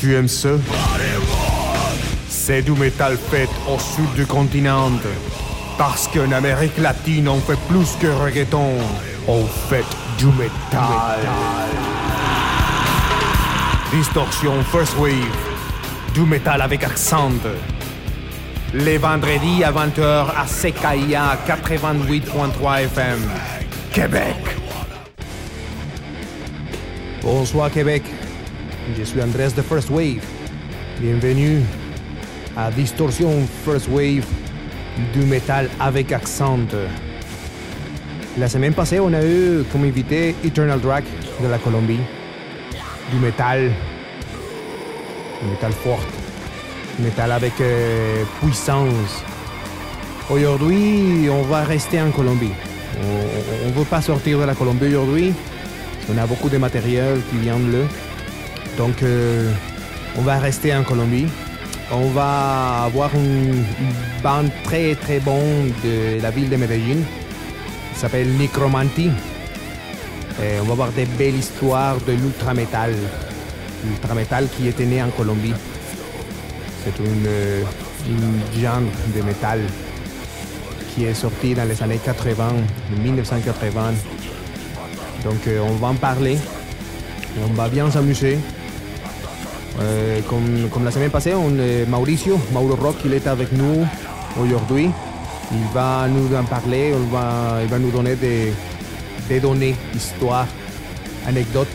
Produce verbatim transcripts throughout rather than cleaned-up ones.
Tu aimes ça? C'est du métal fait au sud du continent. Parce qu'en Amérique latine, on fait plus que reggaeton. On fait du métal. Distorsion First Wave. Du métal avec accent. Les vendredis à vingt heures à C K I A quatre-vingt-huit point trois F M. Québec. Bonsoir Québec. Je suis Andrés de First Wave. Bienvenue à Distorsion First Wave du métal avec accent. La semaine passée, on a eu comme invité Eternal Drag de la Colombie. Du métal. Du métal fort. Du métal avec euh, puissance. Aujourd'hui, on va rester en Colombie. On ne veut pas sortir de la Colombie aujourd'hui. On a beaucoup de matériel qui vient de là. Donc, euh, on va rester en Colombie. On va avoir une bande très très bonne de la ville de Medellín. Il s'appelle Necromanti. Et on va voir des belles histoires de l'ultra-metal. L'ultra-metal qui était né en Colombie. C'est une, une genre de métal qui est sorti dans les années quatre-vingts, dix-neuf cent quatre-vingts. Donc euh, on va en parler. On va bien s'amuser. Euh, comme, comme la semaine passée, on, euh, Mauricio, Mauro Rock, il est avec nous aujourd'hui. Il va nous en parler, on va, il va nous donner des, des données, histoires, anecdotes.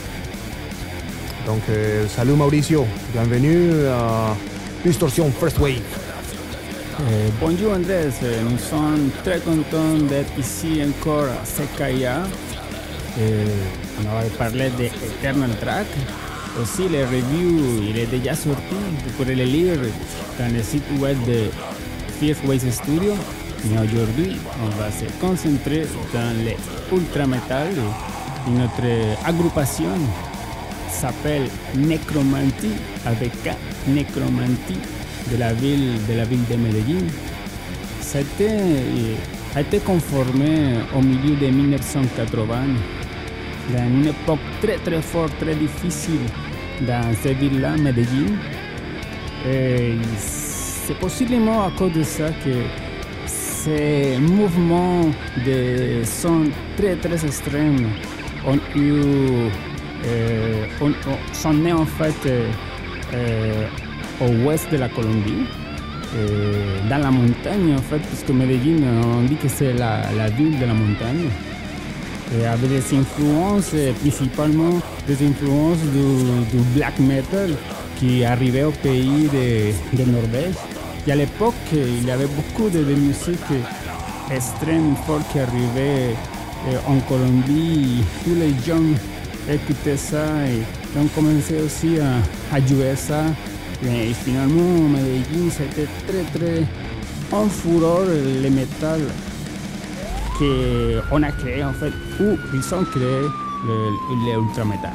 Donc, euh, salut Mauricio, bienvenue à Distorsion First Wave. Euh, bonjour Andrés, nous sommes très contents d'être ici encore à C K I A. Euh, on va parler d'Eternal Drag. Aussi, les reviews, il est déjà sorti. Vous pourrez les lire dans le site web de First Wave Studio. Mais aujourd'hui, on va se concentrer dans l'ultra metal. Et notre agrupation s'appelle Necromanti, avec K, Necromanti, de la ville de la ville de Medellín. C'était a été conformé au milieu de dix-neuf cent quatre-vingts, dans une époque très très forte, très difficile dans cette ville-là, Medellín. Et c'est possiblement à cause de ça que ces mouvements de son très très extrêmes ont eu, euh, ont, ont, sont nés en fait euh, au ouest de la Colombie, euh, dans la montagne en fait, puisque Medellín, on dit que c'est la, la ville de la montagne. Et avec des influences, principalement des influences du, du black metal qui arrivait au pays de, de Norvège. Et à l'époque, il y avait beaucoup de, de musique extrême, forte qui arrivait en Colombie. Tous les gens écoutaient ça et ont commencé aussi à, à jouer ça. Et finalement, Medellín, c'était très très en fureur le métal qu'on a créé en fait, ou ils ont créé le, le ultra metal.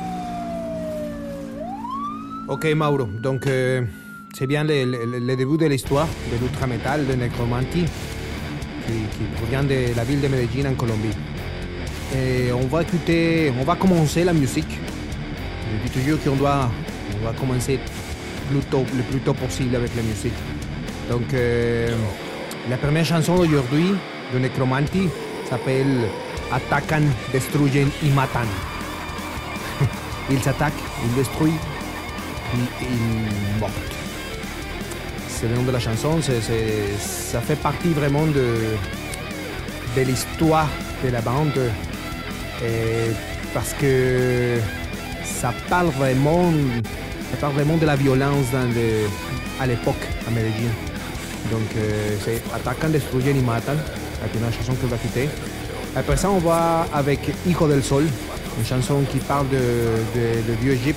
Ok Mauro, donc euh, c'est bien le, le, le début de l'histoire de l'ultra metal de Necromanti qui, qui provient de la ville de Medellín en Colombie. Et on va écouter, on va commencer la musique. Je dis toujours qu'on doit, on va commencer plus tôt, le plus tôt possible avec la musique. Donc euh, la première chanson d'aujourd'hui de Necromanti s'appelle Atacan, Destruyen y Matan. Ils attaquent, ils détruisent, ils, ils meurent. C'est le nom de la chanson, c'est, c'est, ça fait partie vraiment de, de l'histoire de la bande et parce que ça parle vraiment, ça parle vraiment de la violence dans le, à l'époque à Medellín. Donc euh, c'est Atacan, Destruyen y Matan, la première chanson que va quitter. Après ça, on va avec Hijo del Sol, une chanson qui parle de, de, de vieux Égypte,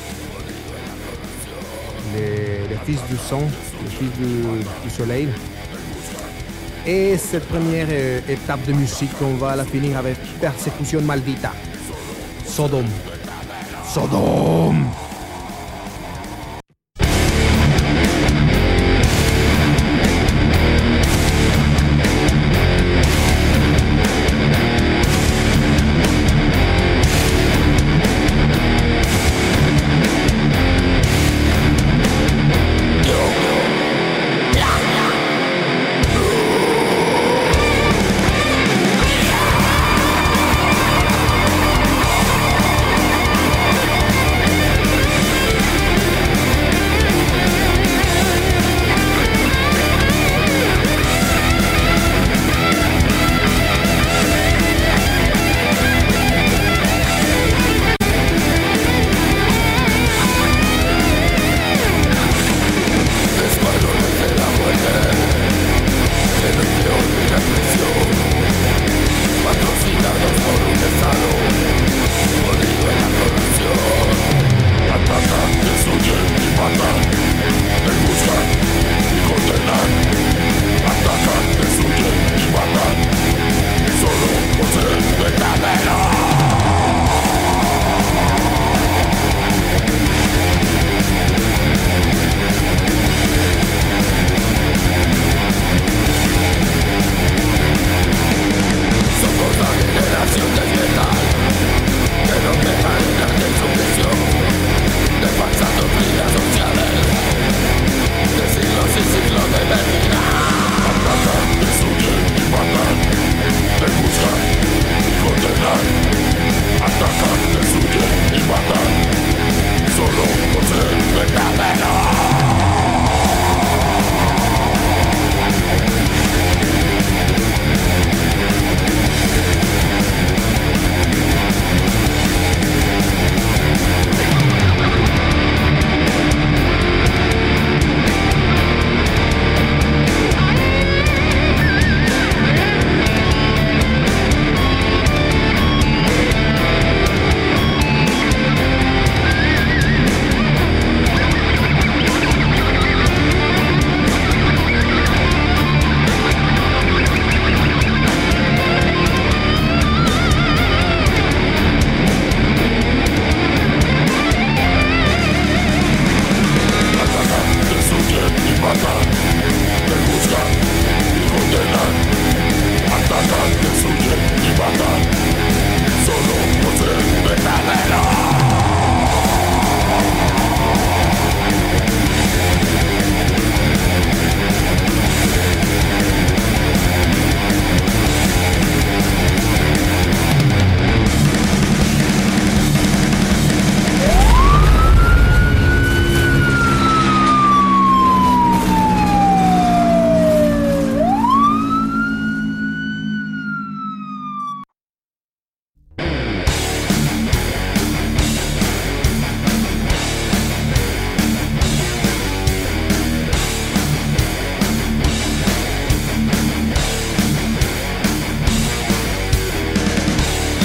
le, le fils du son, le fils du, du soleil. Et cette première euh, étape de musique, on va la finir avec Persecución Maldita, Sodom. Sodom!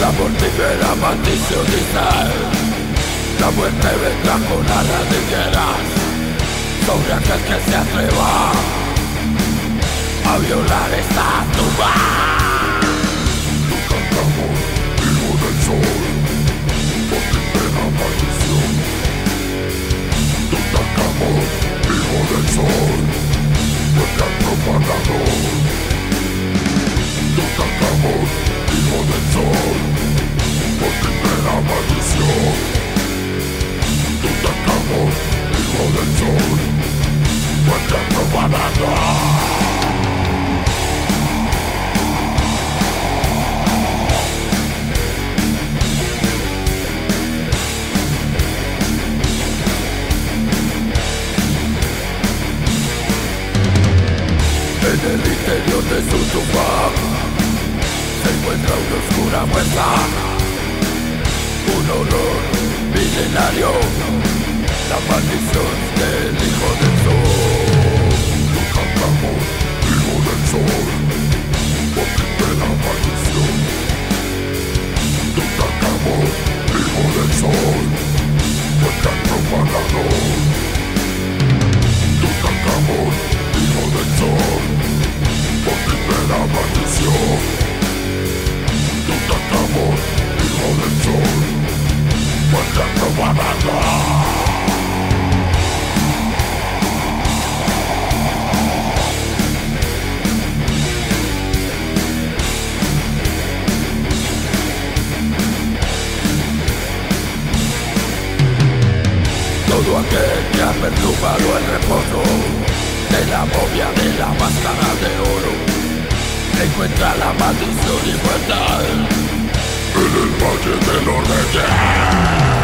La mortífera maldición dice: la muerte vendrá con alas ligeras sobre aquel que se atreva a violar esta tumba. Tutankamón, hijo del sol, mortífera maldición. Tutankamón, hijo del sol, muerte al profanador. Tutankamón, hijo del sol, mortífera maldición. Tutankamón, hijo del sol, muerte al profanador. En el interior de su tumba se encuentra una oscura fuerza, un horror milenario, la maldición del hijo del sol. Tutankamón, hijo del sol, mortífera maldición. Tutankamón, hijo del sol, muerte al profanador. Tutankamón, hijo del sol, mortífera maldición. Tutankamón, hijo del sol, muerte al profanador. Todo aquel que ha perturbado el reposo de la momia de la máscara de oro encuentra la maldición inmortal En el Valle de los Reyes.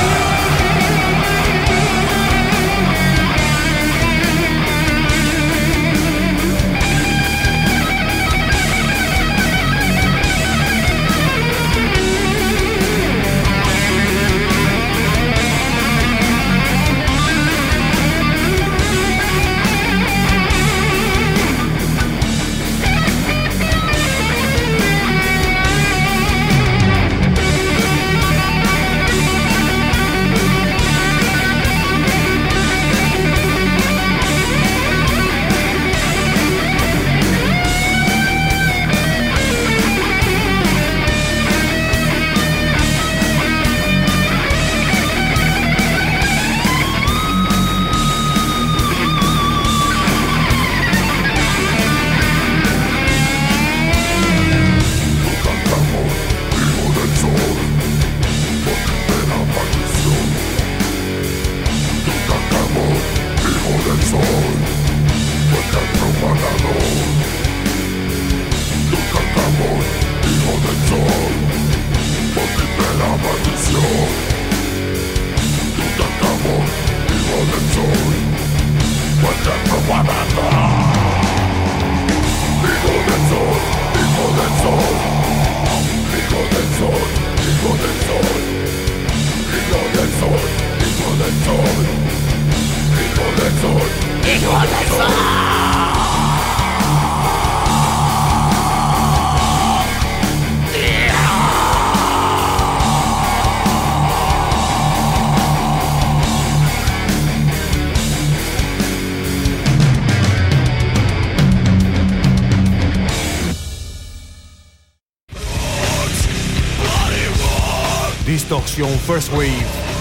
Distorsion First Wave,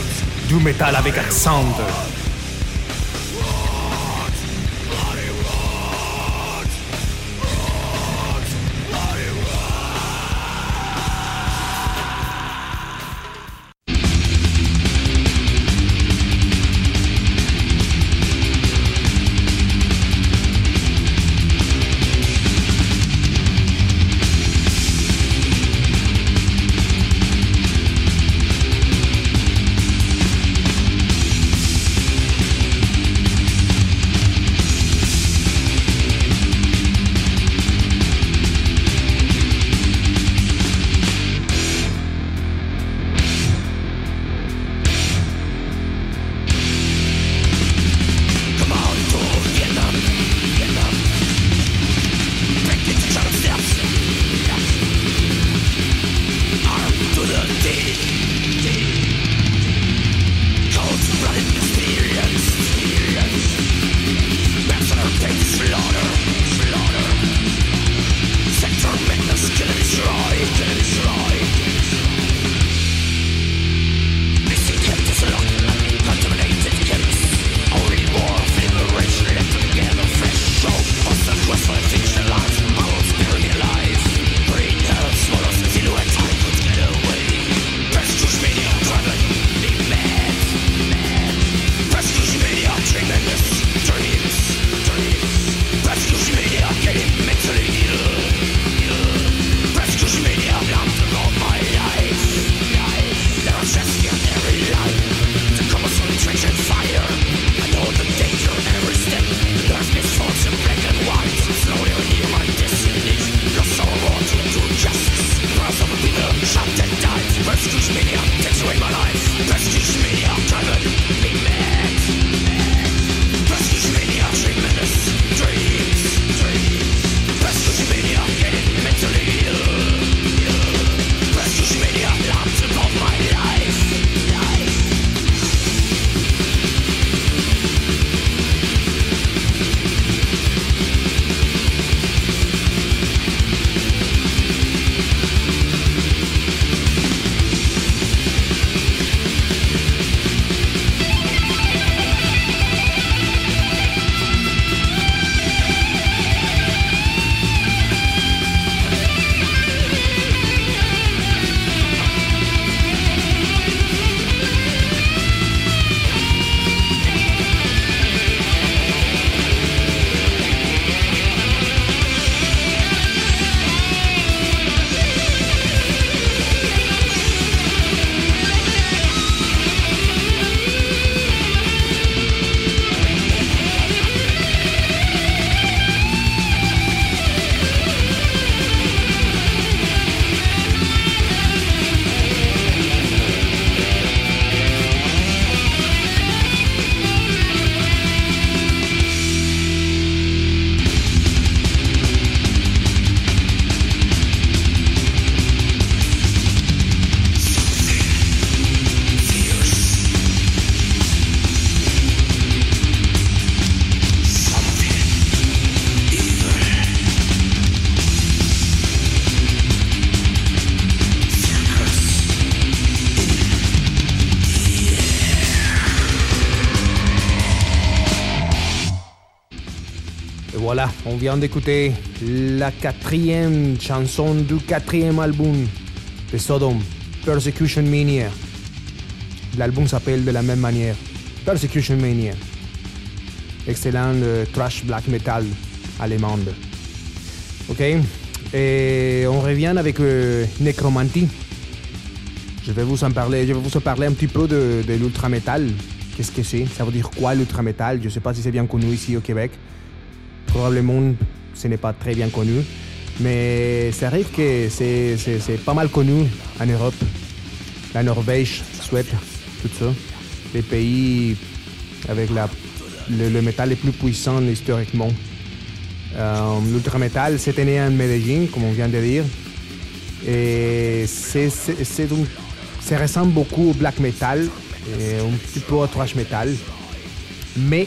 du métal avec accent. Voilà, on vient d'écouter la quatrième chanson du quatrième album de Sodom, Persecution Mania. L'album s'appelle de la même manière, Persecution Mania. Excellent euh, thrash black metal allemande. Ok, et on revient avec euh, Necromantie. Je vais vous en parler, je vais vous en parler un petit peu de, de l'ultra metal. Qu'est-ce que c'est? Ça veut dire quoi l'ultra metal? Je ne sais pas si c'est bien connu ici au Québec. Probablement, ce n'est pas très bien connu. Mais ça arrive que c'est, c'est, c'est pas mal connu en Europe. La Norvège, Suède, tout ça. Les pays avec la, le, le métal le plus puissant historiquement. Euh, l'ultra metal, c'était né en Medellín, comme on vient de dire. Et c'est, c'est, c'est un, ça ressemble beaucoup au black metal, et un petit peu au thrash metal. Mais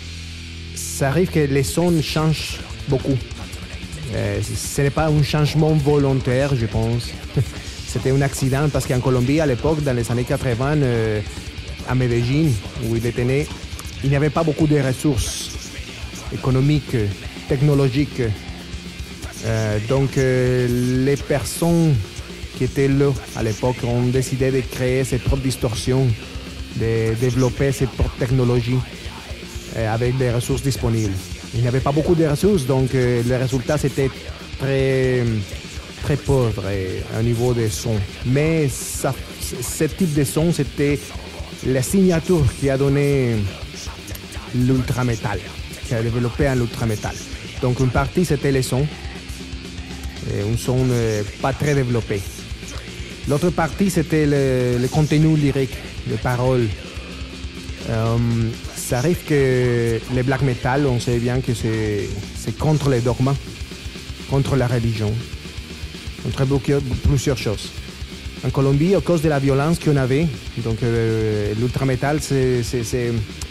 ça arrive que les sons changent beaucoup. Euh, ce n'est pas un changement volontaire, je pense. C'était un accident parce qu'en Colombie, à l'époque, dans les années quatre-vingts, euh, à Medellín, où il était né, il n'y avait pas beaucoup de ressources économiques, technologiques. Euh, donc, euh, les personnes qui étaient là à l'époque ont décidé de créer ses propres distorsions, de développer ses propres technologies euh, avec des ressources disponibles. Il n'y avait pas beaucoup de ressources, donc euh, le résultat c'était très, très pauvre euh, au niveau des sons. Mais ça, ce type de son, c'était la signature qui a donné l'ultra metal, qui a développé un ultra metal. Donc une partie c'était les sons, et un son euh, pas très développé. L'autre partie c'était le, le contenu lyrique, les paroles. Euh, ça arrive que les black metal, on sait bien que c'est, c'est contre les dogmes, contre la religion, contre plusieurs choses. En Colombie, à cause de la violence qu'on avait, donc euh, l'ultra metal c'est, c'est, c'est,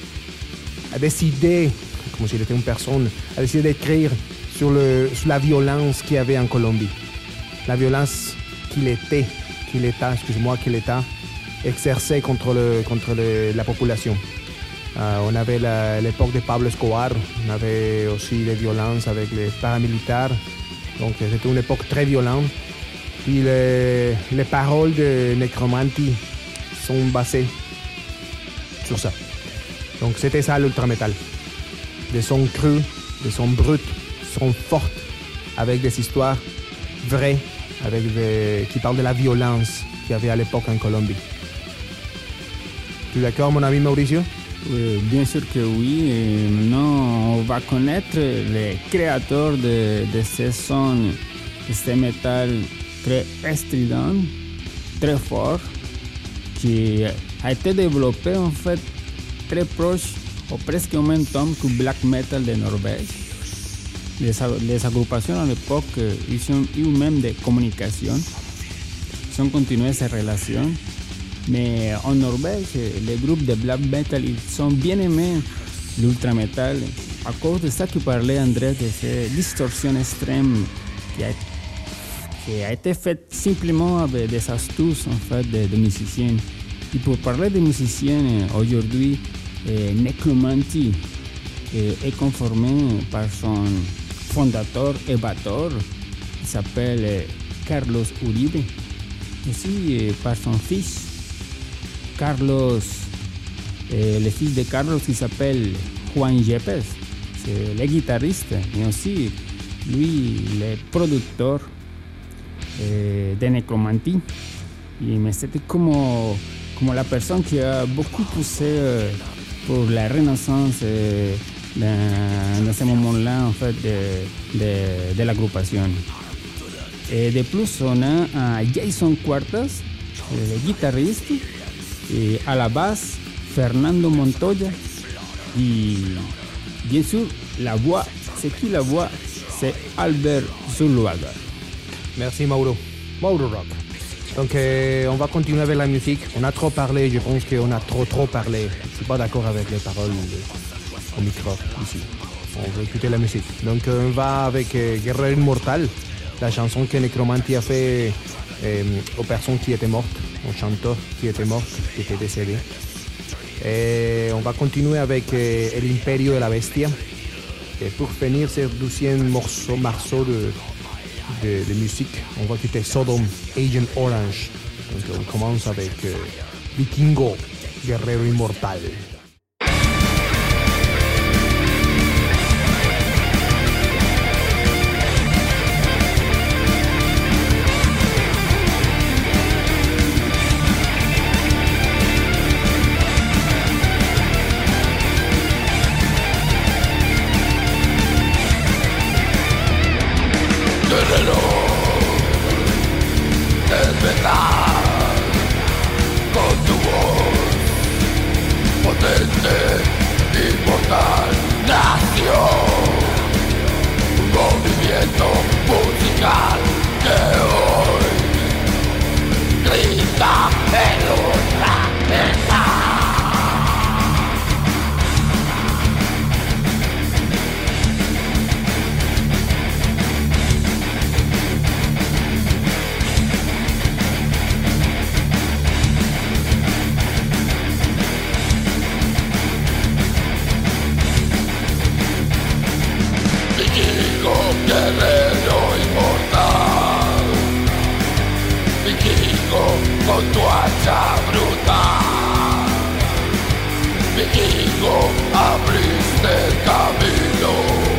a décidé, comme s'il était une personne, a décidé d'écrire sur, le, sur la violence qu'il y avait en Colombie. La violence qu'il était, qu'il était, excuse-moi, qu'il était exercée contre, le, contre le, la population. Euh, on avait la, l'époque de Pablo Escobar, on avait aussi des violences avec les paramilitaires. Donc c'était une époque très violente. Puis les, les paroles de Necromantie sont basées sur ça. Donc c'était ça l'ultra metal. Des sons crus, des sons bruts, des sons forts, avec des histoires vraies, avec des, qui parlent de la violence qu'il y avait à l'époque en Colombie. Tu es d'accord, mon ami Mauricio? Oui, bien sûr que oui. Et maintenant, on va connaître les créateurs de, de ces sons, de ces métal très strident, très fort, qui a été développé en fait très proche ou presque en même temps que black metal de Norvège. Les, les agrupations à l'époque, ils ont eu même des communications, ils ont continué ces relations. Mais en Norvège, les groupes de black metal, ils sont bien aimés l'ultra metal à cause de ça que parlait Andrés, de ces distorsions extrêmes qui a, qui a été faite simplement avec des astuces en fait de, de musiciens. Et pour parler de musiciens aujourd'hui, eh, Necromantie eh, est conformé par son fondateur et batteur, qui s'appelle eh, Carlos Uribe, aussi eh, par son fils Carlos, eh, le fils de Carlos qui s'appelle Juan Yepes, c'est le guitariste et aussi lui le producteur eh, de Necromantie. Et mais c'était comme, comme la personne qui a beaucoup poussé euh, pour la renaissance euh, dans, dans ce moment-là en fait de, de, de l'agrupation. Et de plus on a Jason Cuartas, le guitariste, et à la basse, Fernando Montoya. Et bien sûr, la voix, c'est qui la voix? C'est Albert Zuluaga. Merci Mauro. Mauro Rock. Donc euh, on va continuer avec la musique. On a trop parlé, je pense qu'on a trop trop parlé. Je suis pas d'accord avec les paroles au micro ici. On va écouter la musique. Donc on va avec euh, Guerrero Immortal, la chanson que Necromantie a fait euh, aux personnes qui étaient mortes, aux chanteurs qui étaient morts, qui étaient décédés. Et on va continuer avec euh, El Imperio de la Bestia, Et pour finir ce deuxième morceau, morceau de, de, de musique, on va écouter Sodom, Agent Orange. Donc on commence avec euh, Vikingo, Guerrero Inmortal. Guerrero, despertar con tu voz potente, inmortal, nación, un movimiento musical que hoy grita en nuestra mesa. Guerrero inmortal, vikingo con tu hacha brutal, vikingo abriste el camino,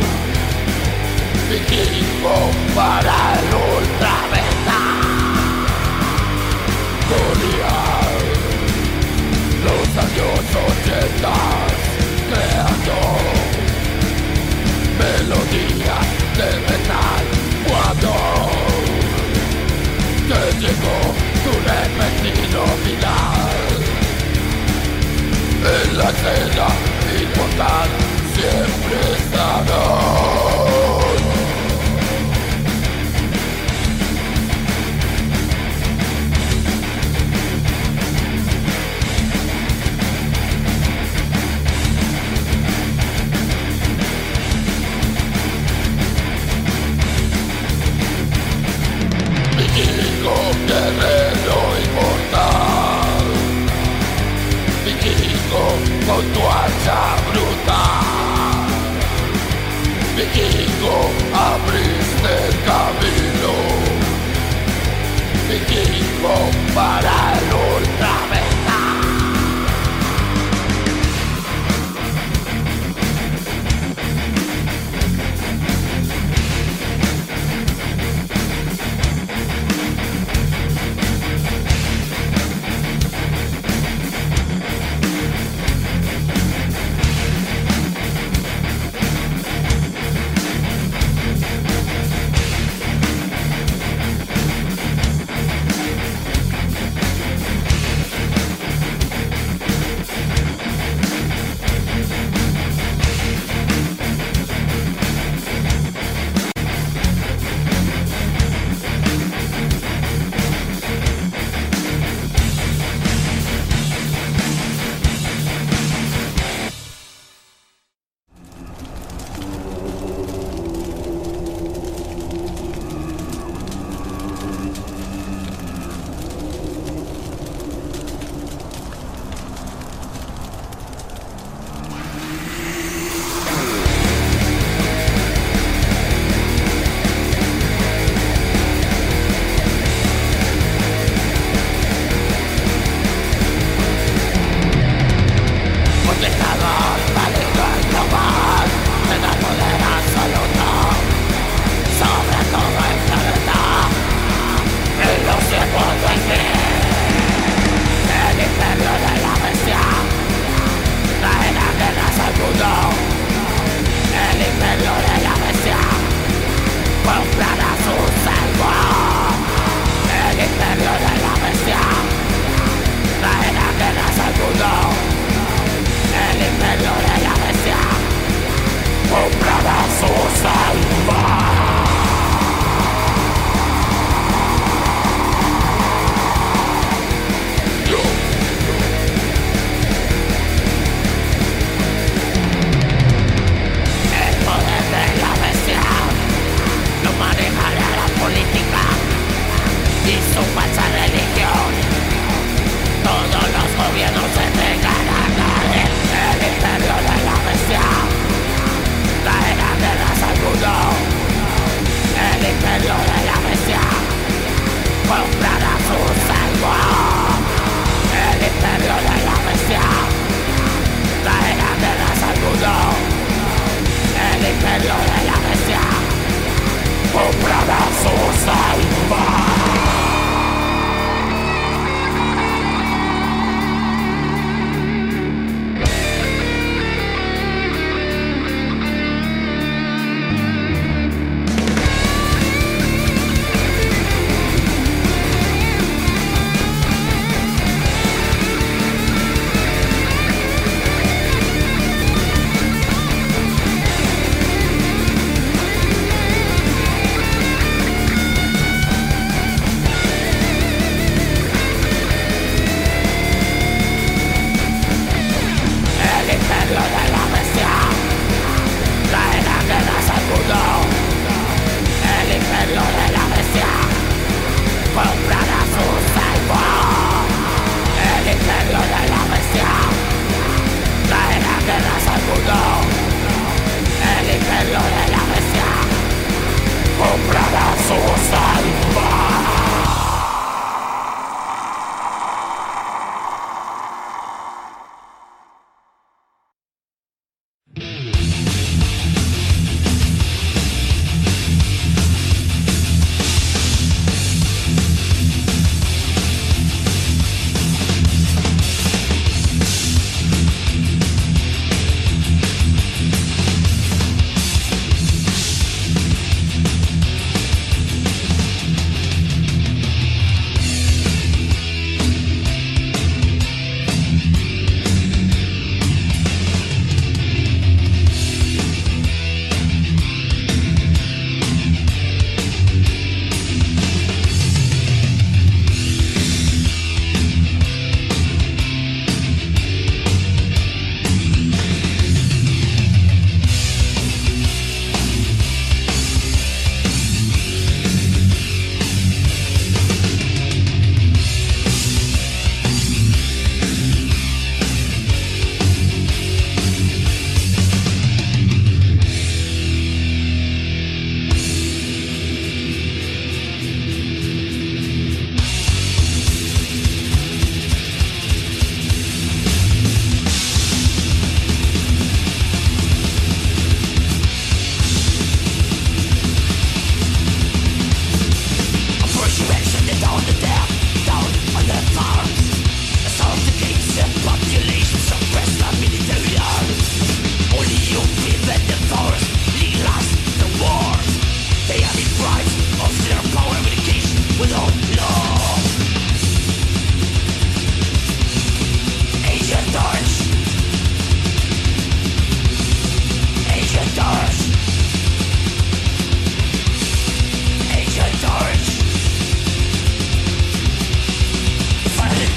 vikingo para el ultrametal, Goliat, los años ochenta, creando melodía de metal cuando te llegó tu repentino final. En la escena inmortal siempre estarás. Vikingo, guerrero inmortal.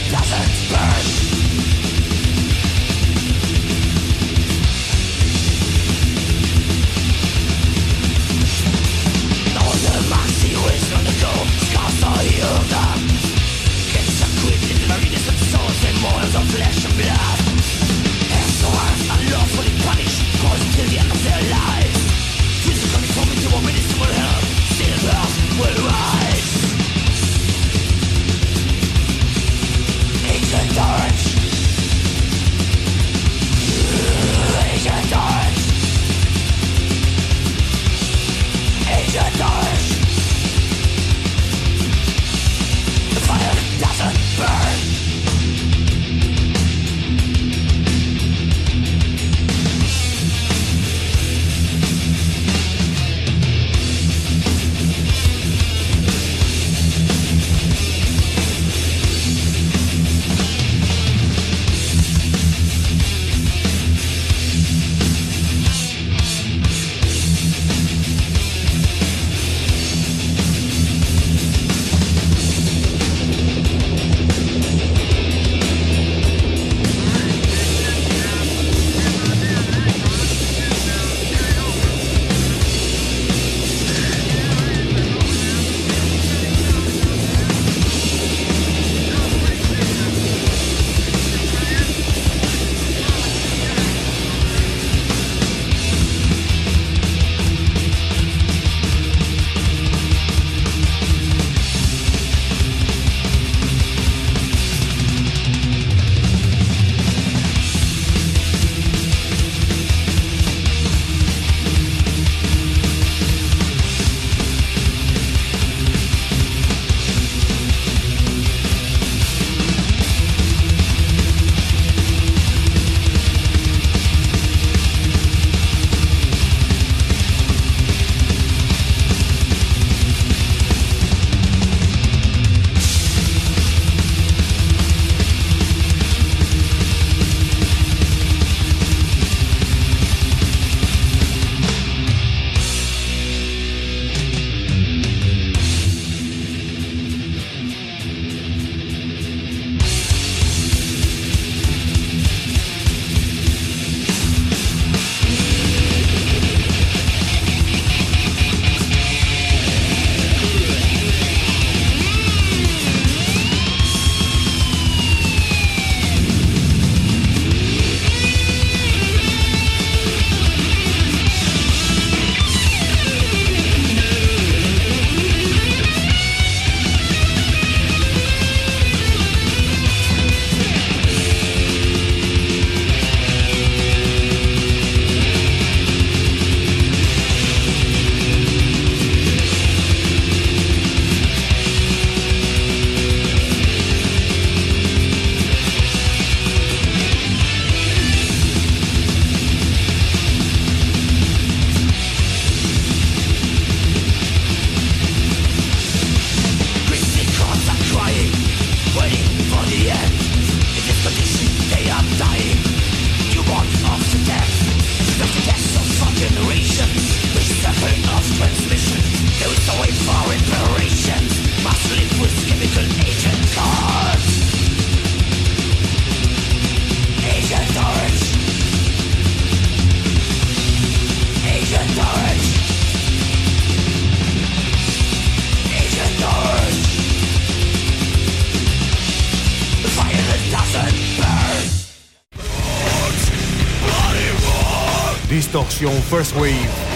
Distorsion First Wave,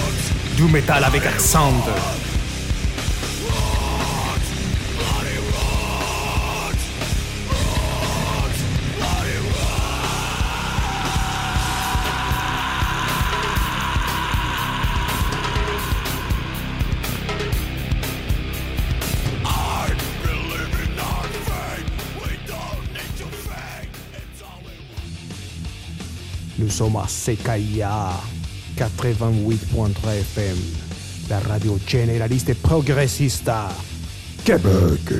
du métal avec accent. Nous sommes à C K I A quatre-vingt-huit point trois F M, la radio généraliste et progressiste à Québec.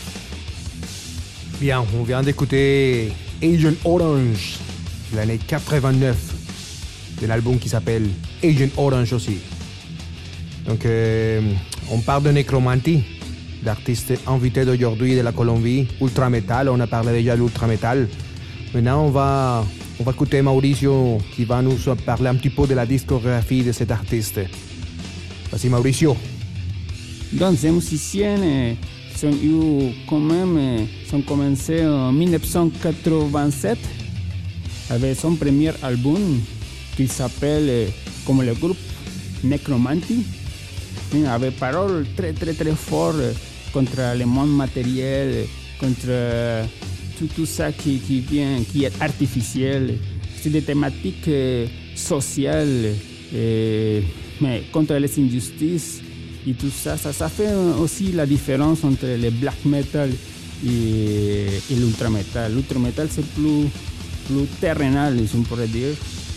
Bien, on vient d'écouter Agent Orange de l'année quatre-vingt-neuf, d'un album qui s'appelle Agent Orange aussi. Donc, euh, on parle de nécromantie. d'artistes invités d'aujourd'hui de la Colombie, Ultra Metal, on a parlé déjà de l'Ultra Metal. Maintenant, on va, on va écouter Mauricio qui va nous parler un petit peu de la discographie de cet artiste. Vas-y Mauricio. Donc ces musiciens euh, sont eu quand même, euh, sont commencé en dix-neuf cent quatre-vingt-sept avec son premier album qui s'appelle euh, comme le groupe Necromantic, avec paroles très très très fortes contre le monde matériel, contre tout, tout ça qui, qui vient, qui est artificiel. C'est des thématiques euh, sociales, euh, mais contre les injustices et tout ça, ça. Ça fait aussi la différence entre le black metal et, et l'ultra metal. L'ultra metal c'est plus, plus terrenal, si on pourrait dire.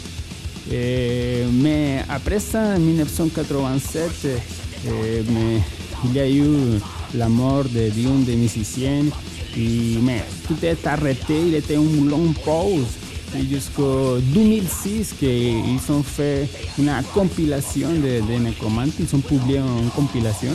Et, mais après ça, en dix-neuf cent quatre-vingt-sept, et, mais, il y a eu la mort de d'un des musiciens. Et, mais tout est arrêté, il était une longue pause jusqu'en deux mille six qu'ils ont fait une compilation de, de Necromantic, ils ont publié une compilation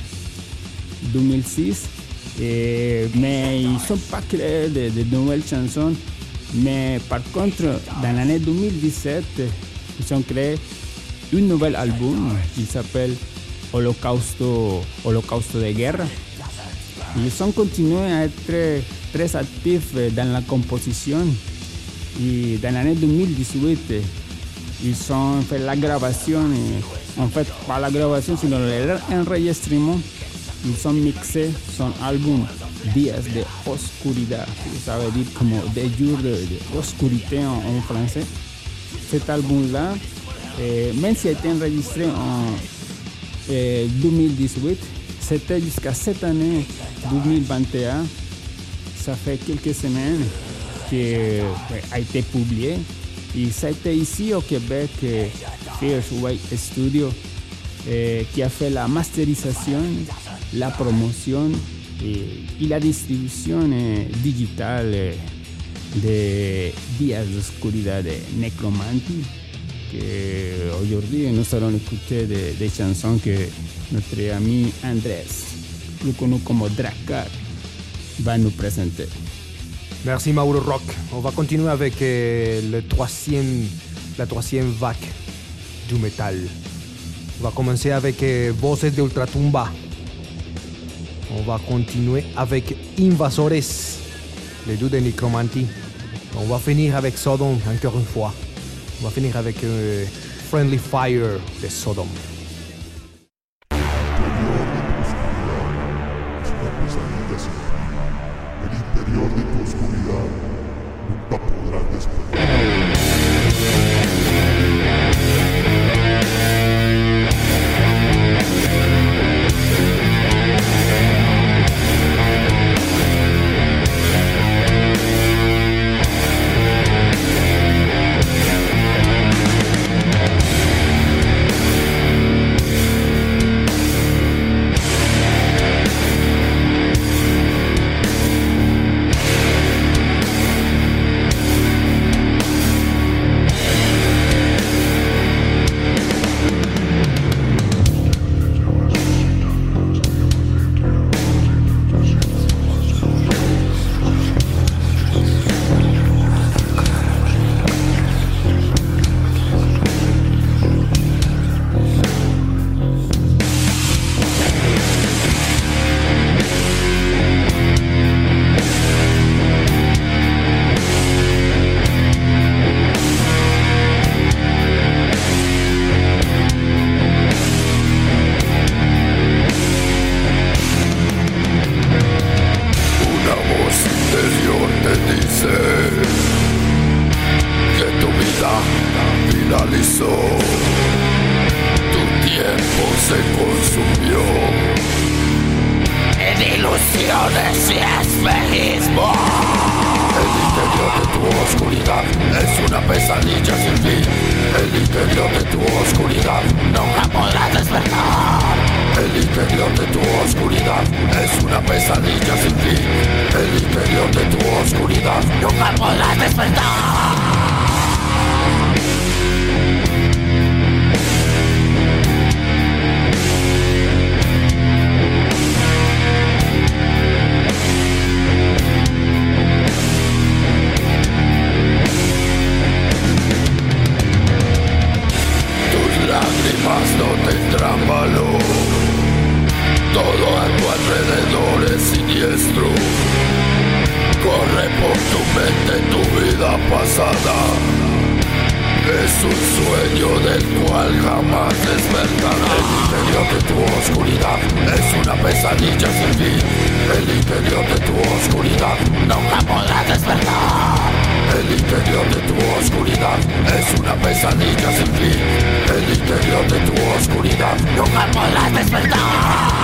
deux mille six, et, mais ils ne sont pas créés de, de nouvelles chansons. Mais par contre, dans l'année deux mille dix-sept, ils ont créé un nouvel album qui s'appelle Holocausto, Holocausto de Guerra. Ils ont continué à être très, très actifs dans la composition. Et dans l'année deux mille dix-huit, ils ont fait la gravation, en fait pas la gravation, sinon l'enregistrement. Ils ont mixé son album Días de Oscuridad, ça veut dire comme des jours d'obscurité de, en, en français. Cet album-là, eh, même s'il a été enregistré en eh, deux mille dix-huit, c'était jusqu'à cette année deux mille vingt et un, ça fait quelques semaines qu'il eh, a été publié. Et ça a été ici au Québec, eh, Fierce White Studio, eh, qui a fait la masterisation, la promotion et, et la distribution eh, digitale eh, de Días de Oscuridad de Necromantic. Aujourd'hui, nous allons écouter des, des chansons que notre ami Andrés, plus connu comme Drakkar, va nous présenter. Merci Mauro Rock. On va continuer avec euh, le troisième, la troisième vague du métal. On va commencer avec euh, Voces de Ultratumba. On va continuer avec Invasores, les deux de Necromantic. On va finir avec Sodom encore une fois. On va finir avec euh, Friendly Fire de Sodom. pasada es un sueño del cual jamás despertará. El interior de tu oscuridad es una pesadilla sin fin. El interior de tu oscuridad nunca podrás despertar. El interior de tu oscuridad es una pesadilla sin fin. El interior de tu oscuridad nunca podrás despertar.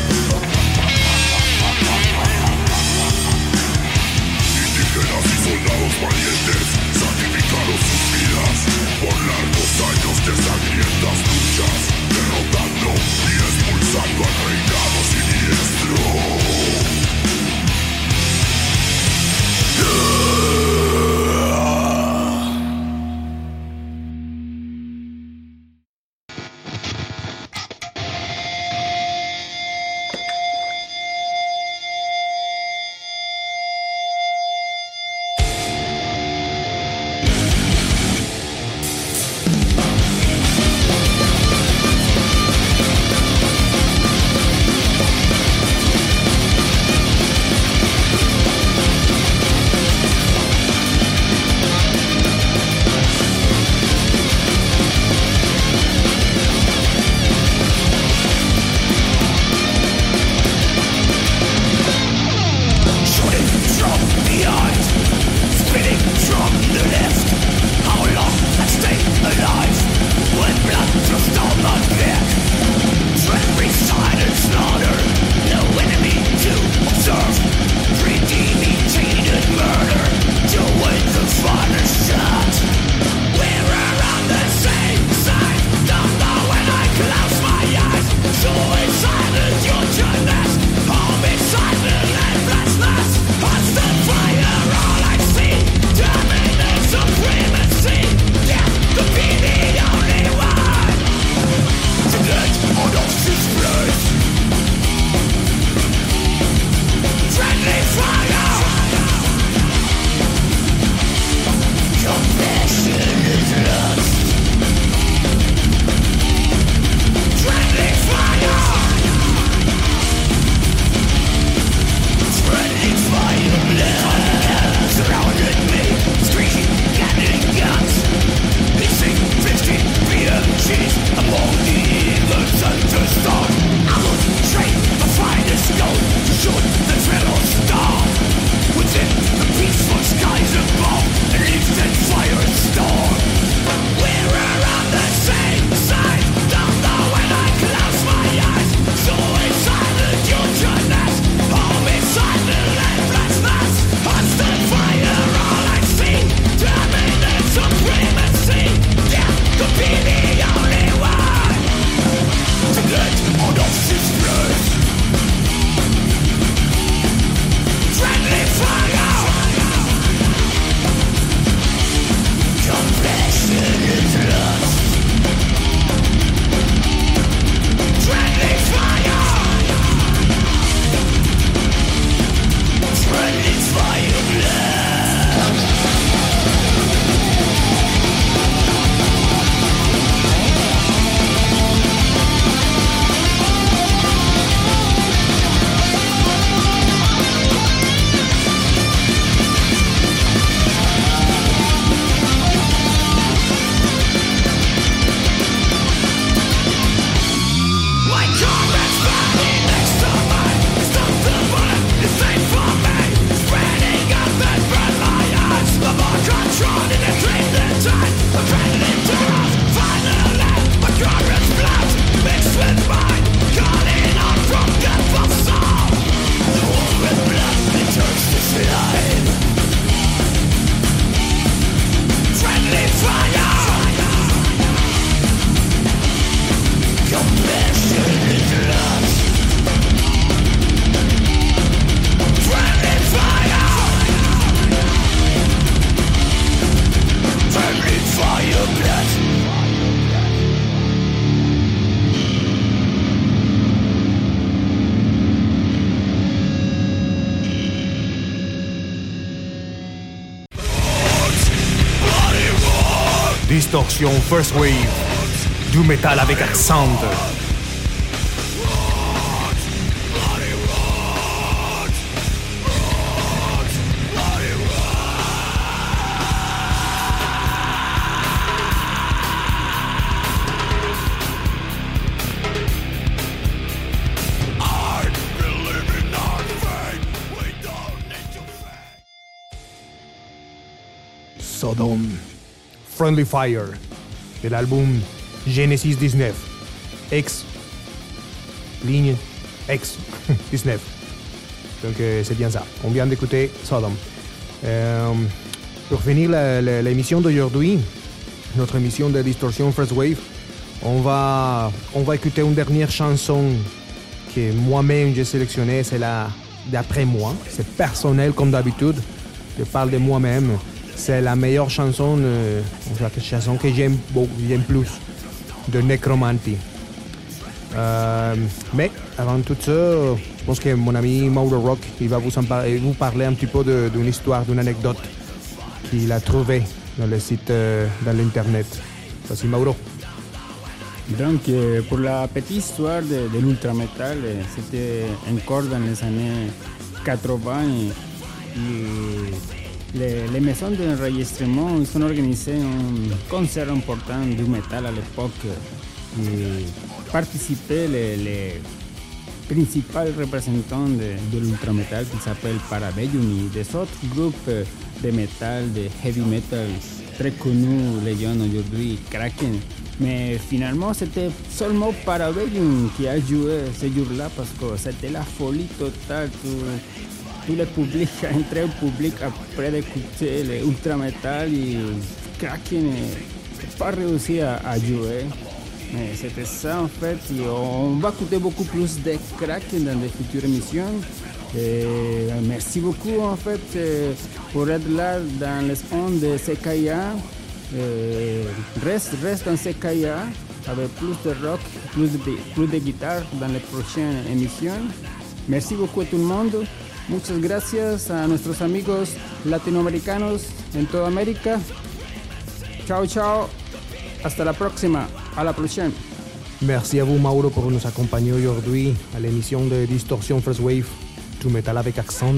Indígenas y soldados Distorsion First Wave, du métal avec accent. Sodom. Friendly Fire, de l'album Genesis dix-neuf, X, ligne X dix-neuf. Donc euh, c'est bien ça. On vient d'écouter Sodom. Euh, pour finir la, la, l'émission d'aujourd'hui, notre émission de Distortion First Wave, on va, on va écouter une dernière chanson que moi-même j'ai sélectionnée. C'est la d'après moi. C'est personnel comme d'habitude. Je parle de moi-même. C'est la meilleure chanson, euh, la chanson que j'aime, bon, j'aime plus, de Necromantie. Euh, mais avant tout ça, je pense que mon ami Mauro Rock, il va vous, en par- vous parler un petit peu de, d'une histoire, d'une anecdote qu'il a trouvée dans le site, euh, dans l'internet. Vas-y Mauro. Donc, euh, pour la petite histoire de, de l'ultrametal, euh, c'était encore dans les années quatre-vingts. Et, et Les, les maisons d'enregistrement ont organisé un concert important du métal à l'époque et participaient les, les principaux représentants de, de l'ultrametal qui s'appellent Parabellum et des autres groupes de métal, de heavy metal très connus, Légion aujourd'hui, Kraken. Mais finalement, c'était seulement Parabellum qui a joué ce jour-là parce que c'était la folie totale. Tout, Tout le public, entré au public après d'écouter le ultrametal et Kraken n'a pas réussi à, à jouer. Mais c'était ça en fait. Et on va écouter beaucoup plus de Kraken dans les futures émissions. Et merci beaucoup en fait pour être là dans les ondes de C K I A. Et reste, reste dans C K I A avec plus de rock, plus de, plus de guitare dans les prochaines émissions. Merci beaucoup à tout le monde. Muchas gracias a nuestros amigos latinoamericanos en toda América. Ciao, ciao. Hasta la próxima. A la prochaine. Merci à vous Mauro pour nous accompagner aujourd'hui à l'émission de Distortion First Wave, du métal avec accent.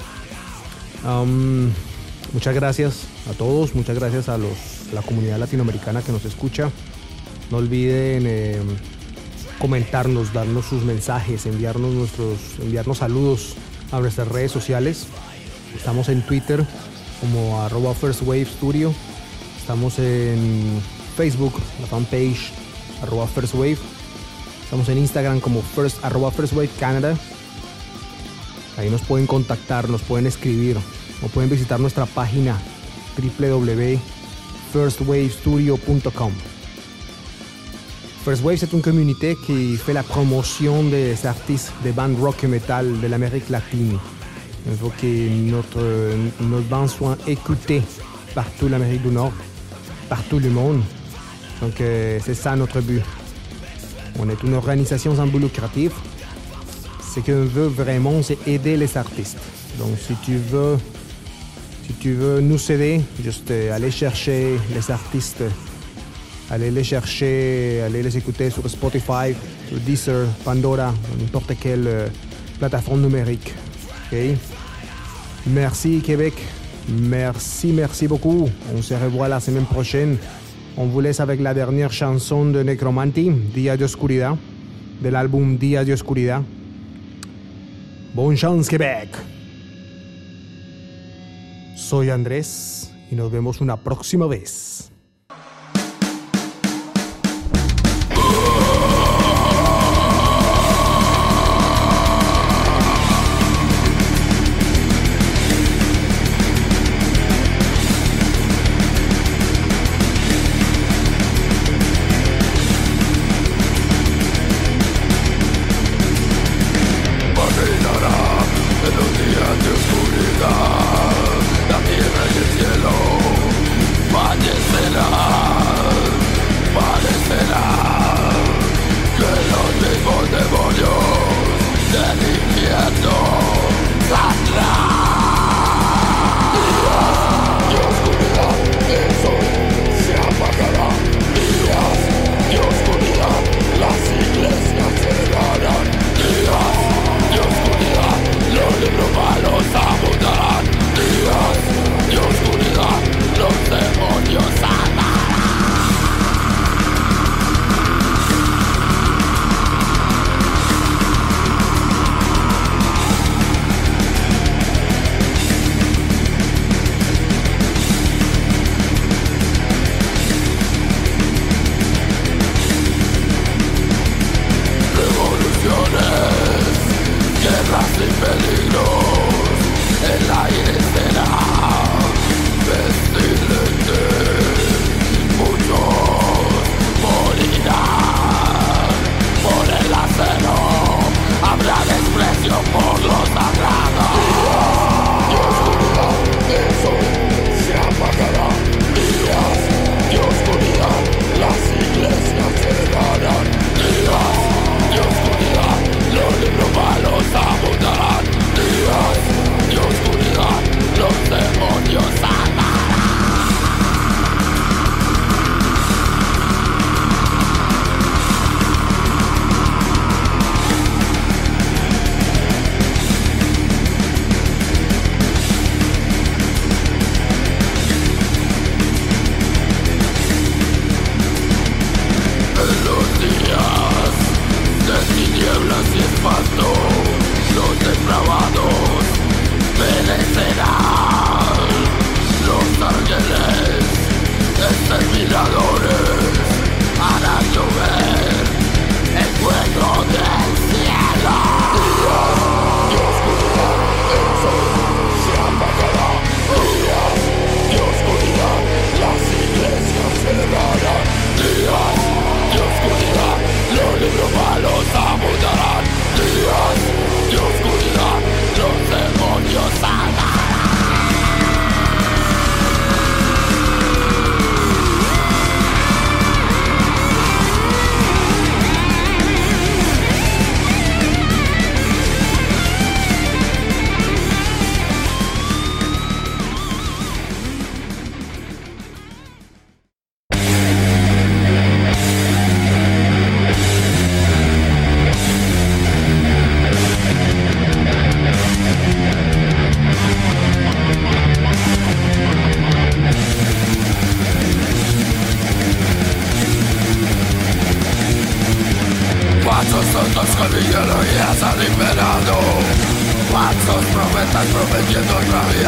Um, muchas gracias a todos, muchas gracias a, los, a la comunidad latinoamericana que nos escucha. No olviden eh, comentarnos, darnos sus mensajes, enviarnos, nuestros, enviarnos saludos a nuestras redes sociales. Estamos en Twitter como arroba First Wave Studio. Estamos en Facebook, la fanpage arroba First Wave. Estamos en Instagram como first, arroba First Wave Canada. Ahí nos pueden contactar, nos pueden escribir o pueden visitar nuestra página w w w punto first wave studio punto com. First Wave, c'est une communauté qui fait la promotion des artistes des bandes rock et metal de l'Amérique latine. Il faut que notre, notre bande soit écoutée partout l'Amérique du Nord, partout le monde. Donc euh, c'est ça notre but. On est une organisation sans but lucratif. Ce qu'on veut vraiment, c'est aider les artistes. Donc si tu veux, si tu veux nous aider, juste euh, aller chercher les artistes. Allez les chercher, allez les écouter sur Spotify, sur Deezer, Pandora, n'importe quelle euh, plateforme numérique. Okay? Merci Québec, merci, merci beaucoup. On se revoit la semaine prochaine. On vous laisse avec la dernière chanson de Necromantie, Día de Oscuridad, de l'album Día de Oscuridad. Bonne chance Québec. Soy Andrés y nos vemos una próxima vez. La tierra y el cielo, fallece la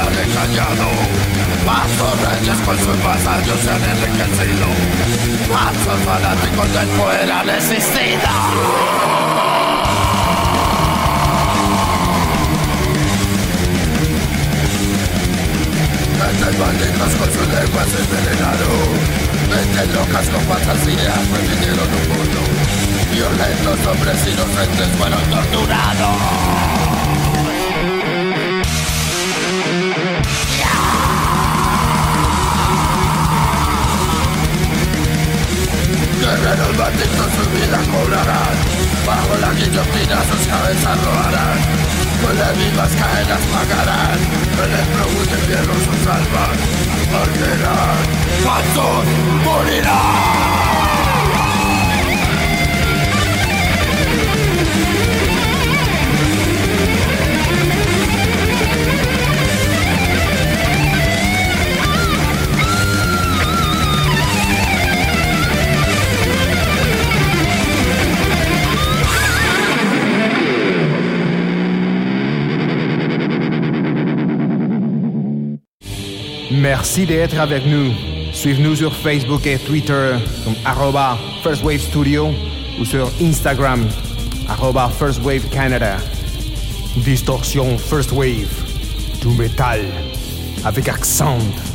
quedaré callado. Falsos reyes con sus vasallos se han enriquecido. Falsos fanáticos del poder han existido. Mentes malditas con sus lenguas se envenenaron. Mentes locas con fantasías me vinieron un mundo. Violentos hombres inocentes fueron torturados. Guerreros malditos su vida cobrarán. Bajo la guillotina sus cabezas rodarán. Con las mismas cadenas pagarán. En el prófugo infierno sus almas arderán. ¡Falsos morirán! Merci d'être avec nous. Suivez-nous sur Facebook et Twitter comme arroba First Wave Studio ou sur Instagram arroba First Wave Canada. Distorsion First Wave, du métal avec accent.